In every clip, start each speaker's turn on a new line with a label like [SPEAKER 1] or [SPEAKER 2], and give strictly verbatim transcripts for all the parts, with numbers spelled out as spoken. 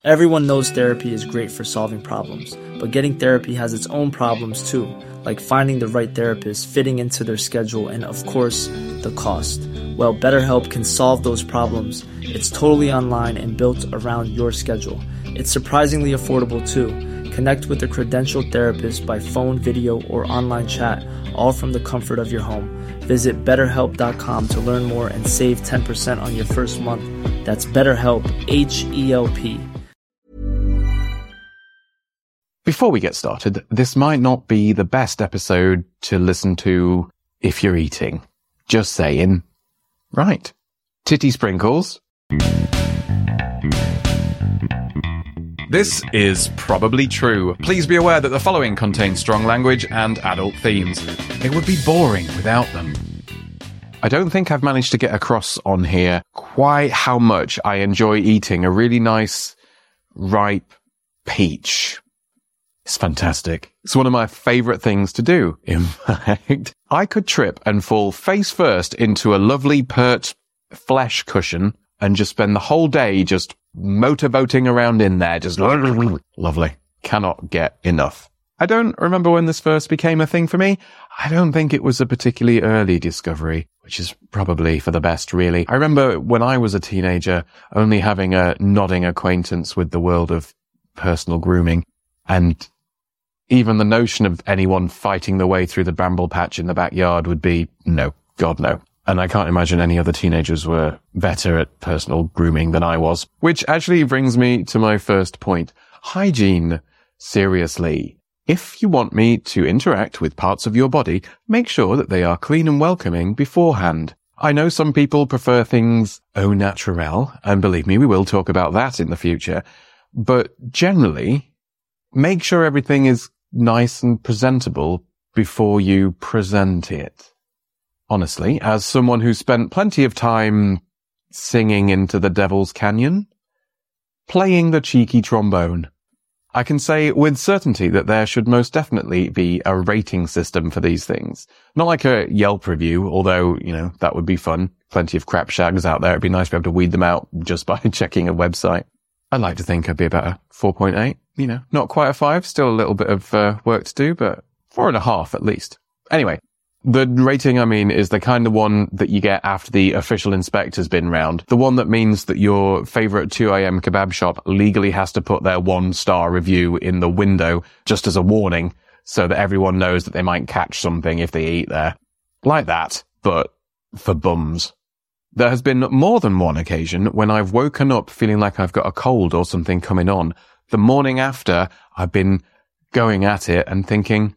[SPEAKER 1] Everyone knows therapy is great for solving problems, but getting therapy has its own problems too, like finding the right therapist, fitting into their schedule, and of course, the cost. Well, BetterHelp can solve those problems. It's totally online and built around your schedule. It's surprisingly affordable too. Connect with a credentialed therapist by phone, video, or online chat, all from the comfort of your home. Visit better help dot com to learn more and save ten percent on your first month. That's BetterHelp, H E L P.
[SPEAKER 2] Before we get started, this might not be the best episode to listen to if you're eating. Just saying. Right. Titty sprinkles. This is probably true. Please be aware that the following contains strong language and adult themes. It would be boring without them. I don't think I've managed to get across on here quite how much I enjoy eating a really nice, ripe peach. It's fantastic. It's one of my favourite things to do. In fact, I could trip and fall face first into a lovely pert flesh cushion and just spend the whole day just motorboating around in there. Just lovely. Cannot get enough. I don't remember when this first became a thing for me. I don't think it was a particularly early discovery, which is probably for the best, really. I remember when I was a teenager only having a nodding acquaintance with the world of personal grooming, and even the notion of anyone fighting their way through the bramble patch in the backyard would be no, God no. And I can't imagine any other teenagers were better at personal grooming than I was. Which actually brings me to my first point. Hygiene. Seriously. If you want me to interact with parts of your body, make sure that they are clean and welcoming beforehand. I know some people prefer things au naturel, and believe me, we will talk about that in the future. But generally, make sure everything is nice and presentable before you present it. Honestly, as someone who spent plenty of time singing into the Devil's Canyon, playing the cheeky trombone, I can say with certainty that there should most definitely be a rating system for these things. Not like a Yelp review, although, you know, that would be fun. Plenty of crap shags out there. It'd be nice to be able to weed them out just by checking a website. I'd like to think I'd be about a four point eight. You know, not quite a five. Still a little bit of uh, work to do, but four and a half at least. Anyway, the rating, I mean, is the kind of one that you get after the official inspector's been round. The one that means that your favourite two a.m. kebab shop legally has to put their one-star review in the window just as a warning so that everyone knows that they might catch something if they eat there. Like that, but for bums. There has been more than one occasion when I've woken up feeling like I've got a cold or something coming on. The morning after, I've been going at it and thinking,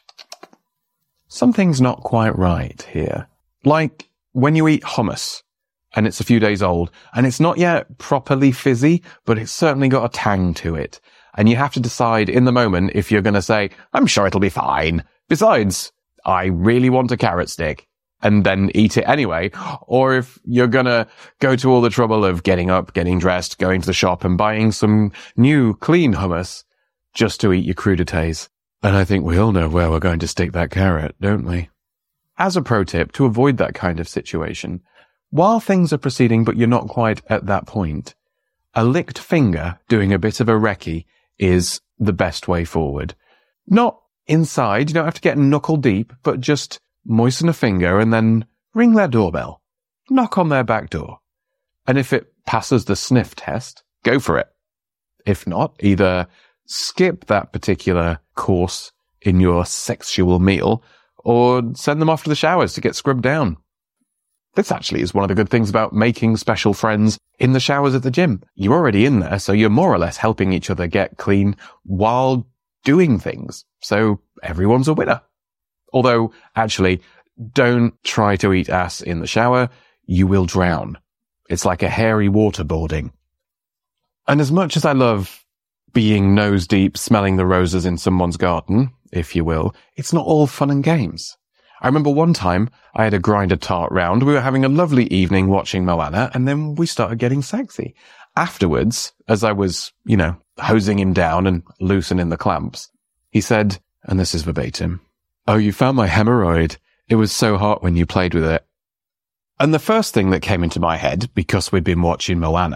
[SPEAKER 2] something's not quite right here. Like when you eat hummus and it's a few days old and it's not yet properly fizzy, but it's certainly got a tang to it. And you have to decide in the moment if you're going to say, I'm sure it'll be fine. Besides, I really want a carrot stick. And then eat it anyway, or if you're gonna go to all the trouble of getting up, getting dressed, going to the shop and buying some new clean hummus just to eat your crudités. And I think we all know where we're going to stick that carrot, don't we? As a pro tip, to avoid that kind of situation, while things are proceeding but you're not quite at that point, a licked finger doing a bit of a recce is the best way forward. Not inside, you don't have to get knuckle deep, but just moisten a finger and then ring their doorbell. Knock on their back door. And if it passes the sniff test, go for it. If not, either skip that particular course in your sexual meal or send them off to the showers to get scrubbed down. This actually is one of the good things about making special friends in the showers at the gym. You're already in there, so you're more or less helping each other get clean while doing things. So everyone's a winner. Although, actually, don't try to eat ass in the shower. You will drown. It's like a hairy waterboarding. And as much as I love being nose deep, smelling the roses in someone's garden, if you will, it's not all fun and games. I remember one time I had a grinder tart round. We were having a lovely evening watching Moana, and then we started getting sexy. Afterwards, as I was, you know, hosing him down and loosening the clamps, he said, and this is verbatim, "Oh, you found my hemorrhoid. It was so hot when you played with it." And the first thing that came into my head, because we'd been watching Moana,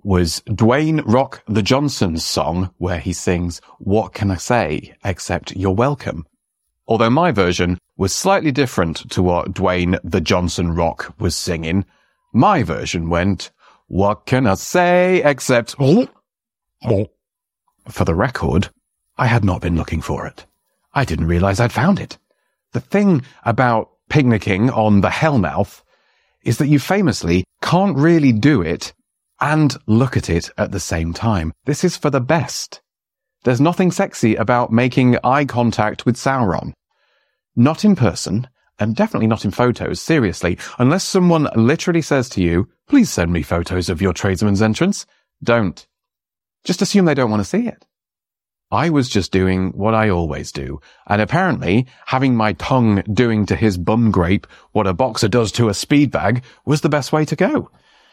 [SPEAKER 2] was Dwayne Rock the Johnson's song where he sings, "What can I say except you're welcome?" Although my version was slightly different to what Dwayne the Johnson Rock was singing. My version went, "What can I say except..." For the record, I had not been looking for it. I didn't realize I'd found it. The thing about picnicking on the Hellmouth is that you famously can't really do it and look at it at the same time. This is for the best. There's nothing sexy about making eye contact with Sauron. Not in person, and definitely not in photos, seriously. Unless someone literally says to you, "Please send me photos of your tradesman's entrance," don't. Just assume they don't want to see it. I was just doing what I always do, and apparently having my tongue doing to his bum grape what a boxer does to a speed bag was the best way to go.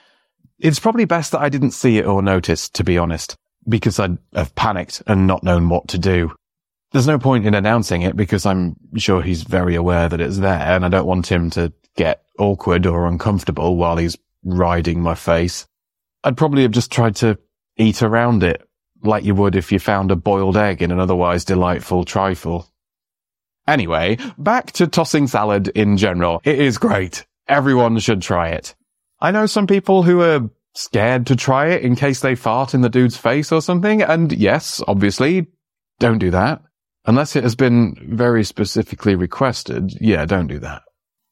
[SPEAKER 2] It's probably best that I didn't see it or notice, to be honest, because I'd have panicked and not known what to do. There's no point in announcing it because I'm sure he's very aware that it's there, and I don't want him to get awkward or uncomfortable while he's riding my face. I'd probably have just tried to eat around it, like you would if you found a boiled egg in an otherwise delightful trifle. Anyway, back to tossing salad in general. It is great. Everyone should try it. I know some people who are scared to try it in case they fart in the dude's face or something, and yes, obviously, don't do that. Unless it has been very specifically requested, yeah, don't do that.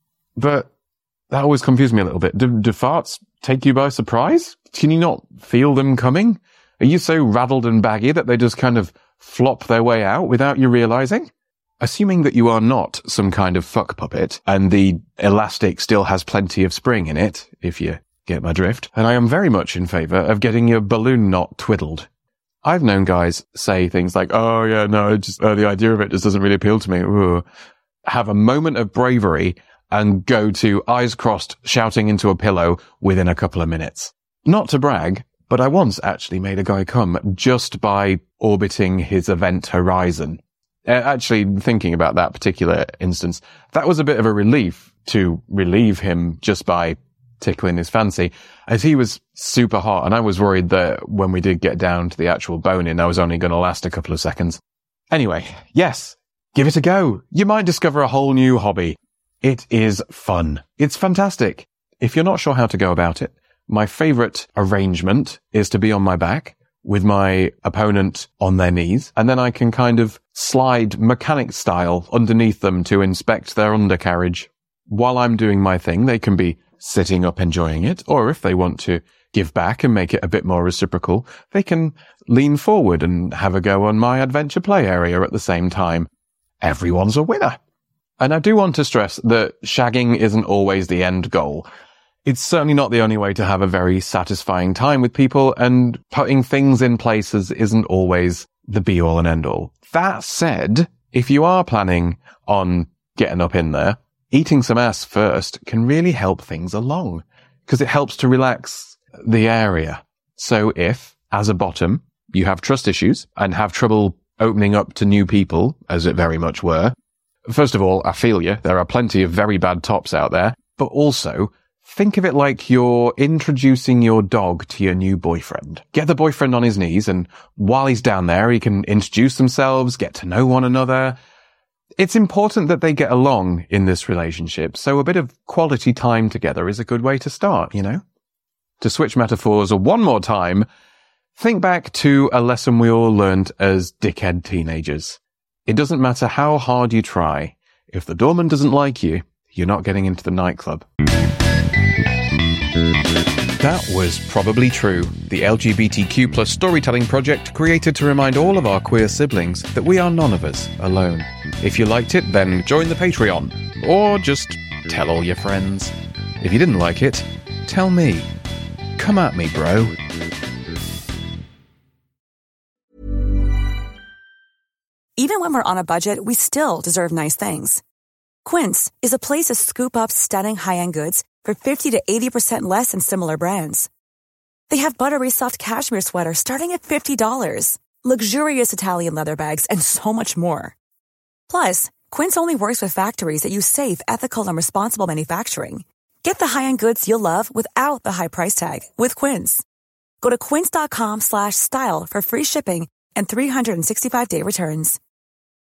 [SPEAKER 2] But that always confused me a little bit. Do, do farts take you by surprise? Can you not feel them coming? Are you so rattled and baggy that they just kind of flop their way out without you realizing? Assuming that you are not some kind of fuck puppet and the elastic still has plenty of spring in it, if you get my drift, and I am very much in favor of getting your balloon knot twiddled. I've known guys say things like, "Oh yeah, no, just uh, the idea of it just doesn't really appeal to me." Ooh. Have a moment of bravery and go to eyes crossed shouting into a pillow within a couple of minutes. Not to brag, but I once actually made a guy come just by orbiting his event horizon. Uh, actually, thinking about that particular instance, that was a bit of a relief to relieve him just by tickling his fancy, as he was super hot, and I was worried that when we did get down to the actual bone-in, I was only going to last a couple of seconds. Anyway, yes, give it a go. You might discover a whole new hobby. It is fun. It's fantastic. If you're not sure how to go about it, my favorite arrangement is to be on my back with my opponent on their knees, and then I can kind of slide mechanic style underneath them to inspect their undercarriage. While I'm doing my thing, they can be sitting up enjoying it, or if they want to give back and make it a bit more reciprocal, they can lean forward and have a go on my adventure play area at the same time. Everyone's a winner. And I do want to stress that shagging isn't always the end goal. It's certainly not the only way to have a very satisfying time with people, and putting things in places isn't always the be-all and end-all. That said, if you are planning on getting up in there, eating some ass first can really help things along, because it helps to relax the area. So if, as a bottom, you have trust issues and have trouble opening up to new people, as it very much were, first of all, I feel you. There are plenty of very bad tops out there, but also think of it like you're introducing your dog to your new boyfriend. Get the boyfriend on his knees, and while he's down there, he can introduce themselves, get to know one another. It's important that they get along in this relationship, so a bit of quality time together is a good way to start, you know? To switch metaphors one more time, think back to a lesson we all learned as dickhead teenagers. It doesn't matter how hard you try. If the doorman doesn't like you, you're not getting into the nightclub. That was Probably True, the L G B T Q plus storytelling project created to remind all of our queer siblings that we are none of us alone. If you liked it, then join the Patreon, or just tell all your friends. If you didn't like it, tell me. Come at me, bro.
[SPEAKER 3] Even when we're on a budget, we still deserve nice things. Quince is a place to scoop up stunning high-end goods for fifty to eighty percent less than similar brands. They have buttery soft cashmere sweaters starting at fifty dollars, luxurious Italian leather bags, and so much more. Plus, Quince only works with factories that use safe, ethical, and responsible manufacturing. Get the high-end goods you'll love without the high price tag with Quince. Go to quince.com slash style for free shipping and three sixty-five day returns.